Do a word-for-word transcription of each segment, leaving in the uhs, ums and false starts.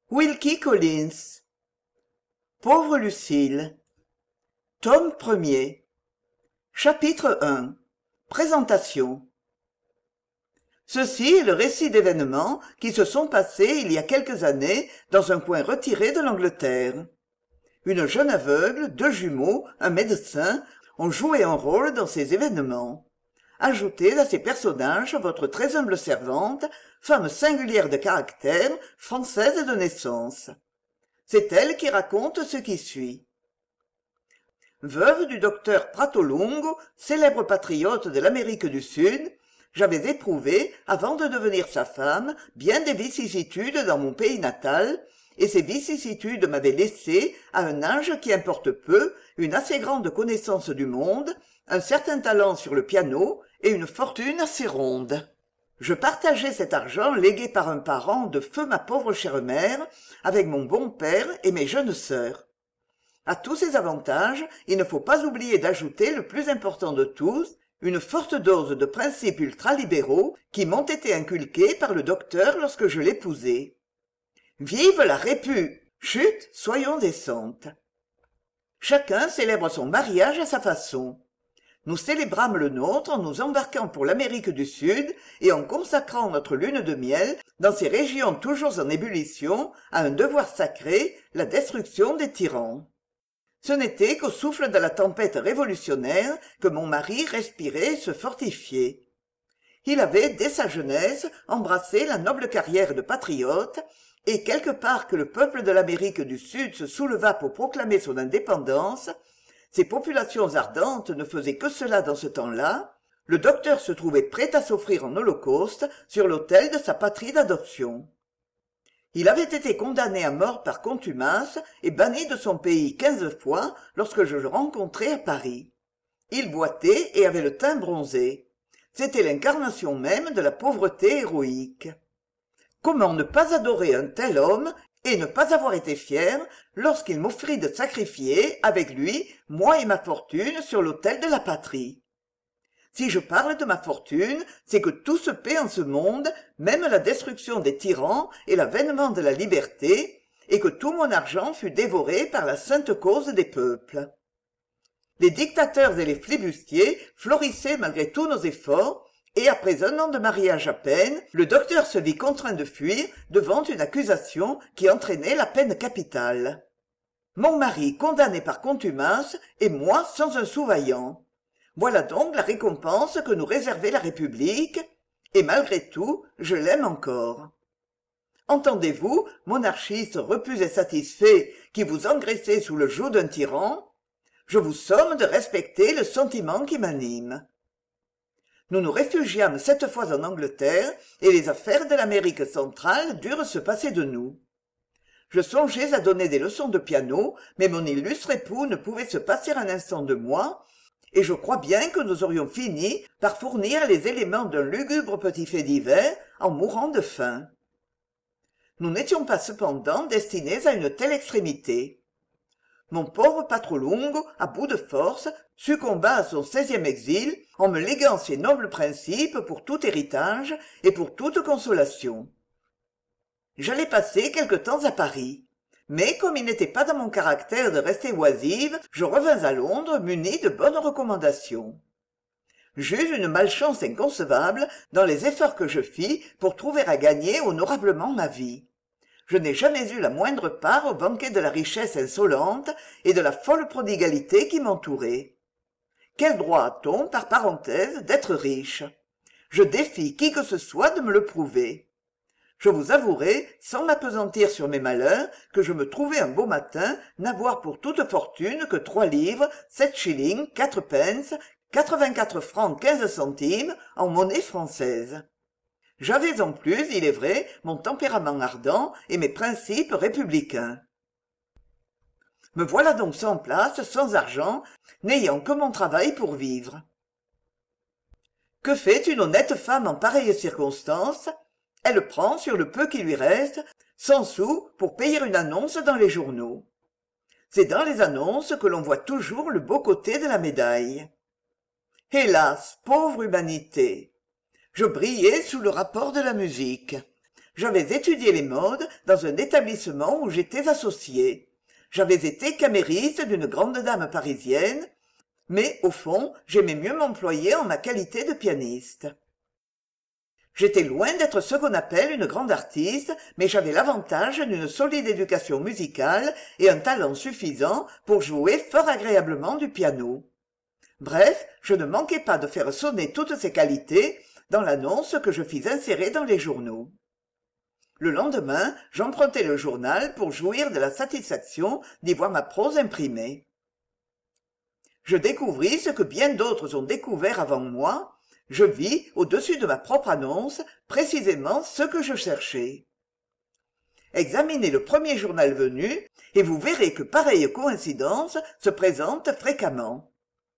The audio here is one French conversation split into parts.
Wilkie Collins. Pauvre Lucille. Tome premier. Chapitre un. Présentation. Ceci est le récit d'événements qui se sont passés il y a quelques années dans un coin retiré de l'Angleterre. Une jeune aveugle, deux jumeaux, un médecin ont joué un rôle dans ces événements. Ajoutez à ces personnages votre très humble servante, femme singulière de caractère, française de naissance. C'est elle qui raconte ce qui suit. Veuve du docteur Pratolungo, célèbre patriote de l'Amérique du Sud, j'avais éprouvé, avant de devenir sa femme, bien des vicissitudes dans mon pays natal, et ces vicissitudes m'avaient laissé, à un âge qui importe peu, une assez grande connaissance du monde, un certain talent sur le piano et une fortune assez ronde. Je partageais cet argent légué par un parent de feu ma pauvre chère mère, avec mon bon père et mes jeunes sœurs. À tous ces avantages, il ne faut pas oublier d'ajouter le plus important de tous, une forte dose de principes ultralibéraux qui m'ont été inculqués par le docteur lorsque je l'épousai. Vive la Répu! Chut, soyons décentes. Chacun célèbre son mariage à sa façon. Nous célébrâmes le nôtre en nous embarquant pour l'Amérique du Sud et en consacrant notre lune de miel, dans ces régions toujours en ébullition, à un devoir sacré, la destruction des tyrans. Ce n'était qu'au souffle de la tempête révolutionnaire que mon mari respirait et se fortifiait. Il avait, dès sa jeunesse, embrassé la noble carrière de patriote, et quelque part que le peuple de l'Amérique du Sud se soulevât pour proclamer son indépendance, ces populations ardentes ne faisaient que cela dans ce temps-là, le docteur se trouvait prêt à s'offrir en holocauste sur l'autel de sa patrie d'adoption. Il avait été condamné à mort par contumace et banni de son pays quinze fois lorsque je le rencontrai à Paris. Il boitait et avait le teint bronzé. C'était l'incarnation même de la pauvreté héroïque. Comment ne pas adorer un tel homme et ne pas avoir été fier lorsqu'il m'offrit de sacrifier, avec lui, moi et ma fortune sur l'autel de la patrie. Si je parle de ma fortune, c'est que tout se paie en ce monde, même la destruction des tyrans et l'avènement de la liberté, et que tout mon argent fut dévoré par la sainte cause des peuples. Les dictateurs et les flibustiers florissaient malgré tous nos efforts, et après un an de mariage à peine, le docteur se vit contraint de fuir devant une accusation qui entraînait la peine capitale. Mon mari condamné par contumace et moi sans un sou vaillant. Voilà donc la récompense que nous réservait la République, et malgré tout, je l'aime encore. Entendez-vous, monarchistes repus et satisfaits, qui vous engraissez sous le joug d'un tyran? Je vous somme de respecter le sentiment qui m'anime. Nous nous réfugiâmes cette fois en Angleterre, et les affaires de l'Amérique centrale durent se passer de nous. Je songeais à donner des leçons de piano, mais mon illustre époux ne pouvait se passer un instant de moi, et je crois bien que nous aurions fini par fournir les éléments d'un lugubre petit fait divers en mourant de faim. Nous n'étions pas cependant destinés à une telle extrémité. Mon pauvre Patrolungo, à bout de force, succomba à son seizième exil en me léguant ses nobles principes pour tout héritage et pour toute consolation. J'allais passer quelque temps à Paris. Mais comme il n'était pas dans mon caractère de rester oisive, je revins à Londres muni de bonnes recommandations. J'eus une malchance inconcevable dans les efforts que je fis pour trouver à gagner honorablement ma vie. Je n'ai jamais eu la moindre part au banquet de la richesse insolente et de la folle prodigalité qui m'entourait. Quel droit a-t-on, par parenthèse, d'être riche? Je défie qui que ce soit de me le prouver. Je vous avouerai, sans m'appesantir sur mes malheurs, que je me trouvai un beau matin n'avoir pour toute fortune que trois livres, sept shillings, quatre pence, quatre-vingt-quatre francs quinze centimes en monnaie française. J'avais en plus, il est vrai, mon tempérament ardent et mes principes républicains. Me voilà donc sans place, sans argent, n'ayant que mon travail pour vivre. Que fait une honnête femme en pareille circonstance? Elle prend, sur le peu qui lui reste, cent sous pour payer une annonce dans les journaux. C'est dans les annonces que l'on voit toujours le beau côté de la médaille. Hélas, pauvre humanité! Je brillais sous le rapport de la musique. J'avais étudié les modes dans un établissement où j'étais associé. J'avais été camériste d'une grande dame parisienne, mais, au fond, j'aimais mieux m'employer en ma qualité de pianiste. J'étais loin d'être ce qu'on appelle une grande artiste, mais j'avais l'avantage d'une solide éducation musicale et un talent suffisant pour jouer fort agréablement du piano. Bref, je ne manquais pas de faire sonner toutes ces qualités dans l'annonce que je fis insérer dans les journaux. Le lendemain, j'empruntai le journal pour jouir de la satisfaction d'y voir ma prose imprimée. Je découvris ce que bien d'autres ont découvert avant moi. Je vis, au-dessus de ma propre annonce, précisément ce que je cherchais. Examinez le premier journal venu, et vous verrez que pareille coïncidence se présente fréquemment.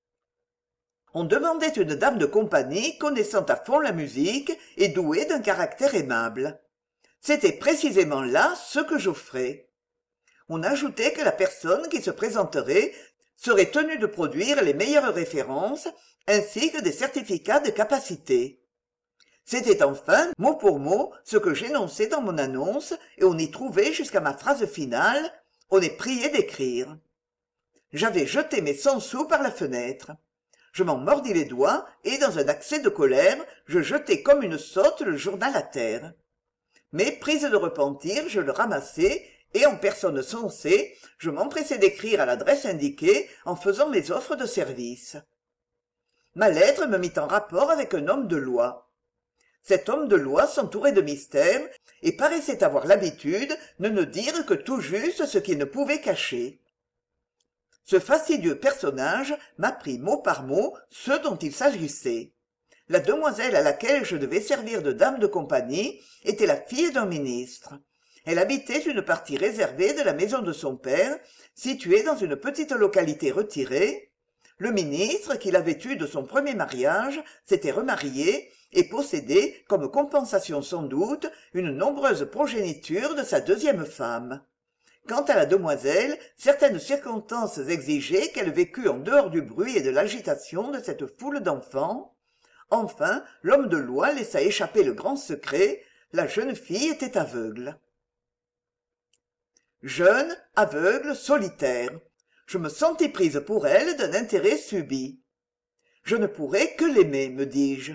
On demandait une dame de compagnie connaissant à fond la musique et douée d'un caractère aimable. C'était précisément là ce que j'offrais. On ajoutait que la personne qui se présenterait serait tenue de produire les meilleures références ainsi que des certificats de capacité. C'était enfin, mot pour mot, ce que j'énonçais dans mon annonce, et on y trouvait jusqu'à ma phrase finale « On est prié d'écrire ». J'avais jeté mes cent sous par la fenêtre. Je m'en mordis les doigts, et dans un accès de colère, je jetai comme une sotte le journal à terre. Mais, prise de repentir, je le ramassai, et en personne sensée, je m'empressai d'écrire à l'adresse indiquée en faisant mes offres de service. Ma lettre me mit en rapport avec un homme de loi. Cet homme de loi s'entourait de mystères et paraissait avoir l'habitude de ne dire que tout juste ce qu'il ne pouvait cacher. Ce fastidieux personnage m'apprit mot par mot ce dont il s'agissait. La demoiselle à laquelle je devais servir de dame de compagnie était la fille d'un ministre. Elle habitait une partie réservée de la maison de son père, située dans une petite localité retirée. Le ministre, qui l'avait eue de son premier mariage, s'était remarié et possédait, comme compensation sans doute, une nombreuse progéniture de sa deuxième femme. Quant à la demoiselle, certaines circonstances exigeaient qu'elle vécût en dehors du bruit et de l'agitation de cette foule d'enfants. Enfin, l'homme de loi laissa échapper le grand secret, la jeune fille était aveugle. Jeune, aveugle, solitaire. Je me sentis prise pour elle d'un intérêt subit. Je ne pourrais que l'aimer, me dis-je.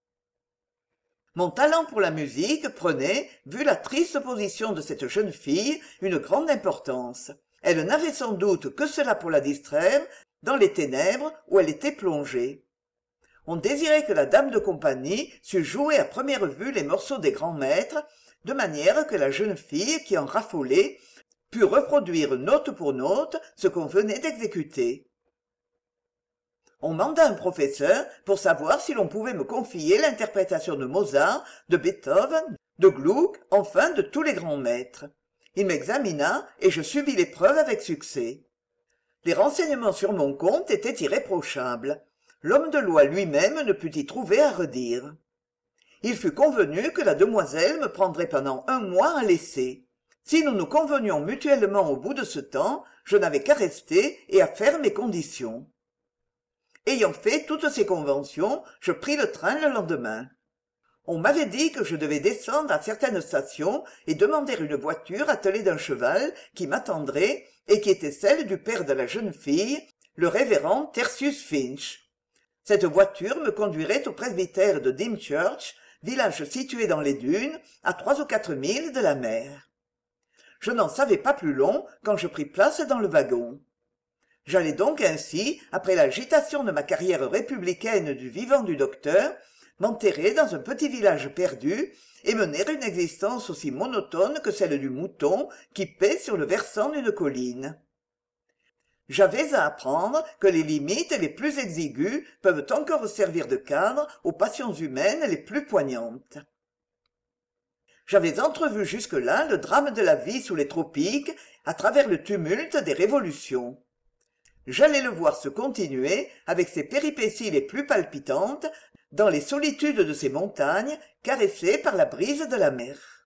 Mon talent pour la musique prenait, vu la triste position de cette jeune fille, une grande importance. Elle n'avait sans doute que cela pour la distraire, dans les ténèbres où elle était plongée. On désirait que la dame de compagnie sût jouer à première vue les morceaux des grands maîtres, de manière que la jeune fille, qui en raffolait, pût reproduire note pour note ce qu'on venait d'exécuter. On manda un professeur pour savoir si l'on pouvait me confier l'interprétation de Mozart, de Beethoven, de Gluck, enfin de tous les grands maîtres. Il m'examina et je subis l'épreuve avec succès. Les renseignements sur mon compte étaient irréprochables. L'homme de loi lui-même ne put y trouver à redire. Il fut convenu que la demoiselle me prendrait pendant un mois à l'essai. Si nous nous convenions mutuellement au bout de ce temps, je n'avais qu'à rester et à faire mes conditions. Ayant fait toutes ces conventions, je pris le train le lendemain. On m'avait dit que je devais descendre à certaines stations et demander une voiture attelée d'un cheval qui m'attendrait et qui était celle du père de la jeune fille, le révérend Tertius Finch. Cette voiture me conduirait au presbytère de Dymchurch, village situé dans les dunes, à trois ou quatre milles de la mer. Je n'en savais pas plus long quand je pris place dans le wagon. J'allais donc ainsi, après l'agitation de ma carrière républicaine du vivant du docteur, m'enterrer dans un petit village perdu et mener une existence aussi monotone que celle du mouton qui paît sur le versant d'une colline. J'avais à apprendre que les limites les plus exiguës peuvent encore servir de cadre aux passions humaines les plus poignantes. J'avais entrevu jusque-là le drame de la vie sous les tropiques à travers le tumulte des révolutions. J'allais le voir se continuer avec ses péripéties les plus palpitantes dans les solitudes de ces montagnes caressées par la brise de la mer.